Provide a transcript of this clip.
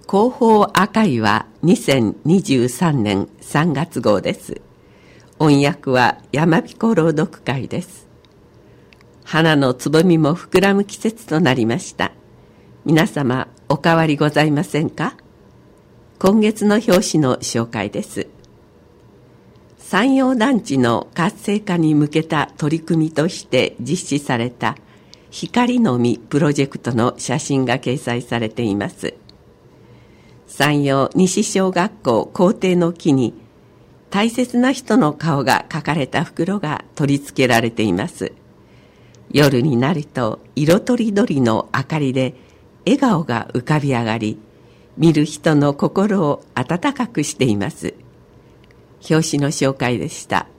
広報赤いは2023年3月号です。音訳は山彦朗読会です。花のつぼみも膨らむ季節となりました。皆様お変わりございませんか？今月の表紙の紹介です。山陽団地の活性化に向けた取り組みとして実施された光の実プロジェクトの写真が掲載されています。山陽西小学校校庭の木に大切な人の顔が描かれた袋が取り付けられています。夜になると色とりどりの明かりで笑顔が浮かび上がり、見る人の心を温かくしています。表紙の紹介でした。